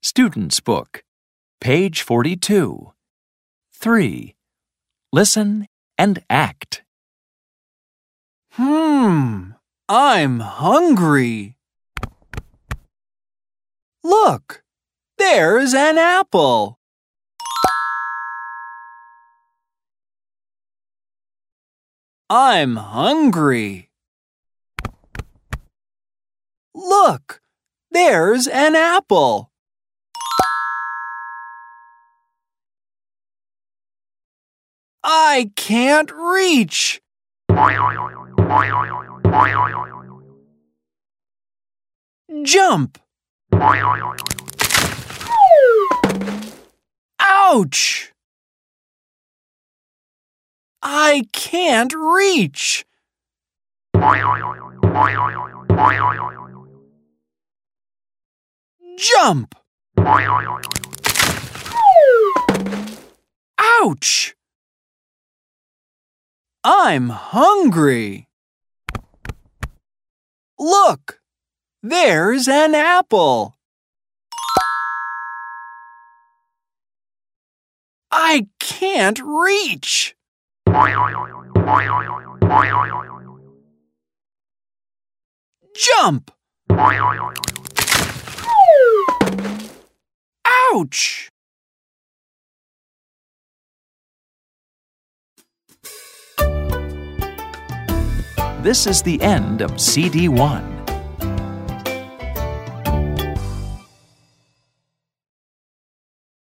Student's Book, page 42. 3. Listen and act. I'm hungry. Look, there's an apple. I'm hungry. Look, there's an apple. I can't reach. Jump. Ouch! I can't reach. Jump. Ouch! I'm hungry. Look, there's an apple. I can't reach. Jump. Ouch! This is the end of CD 1.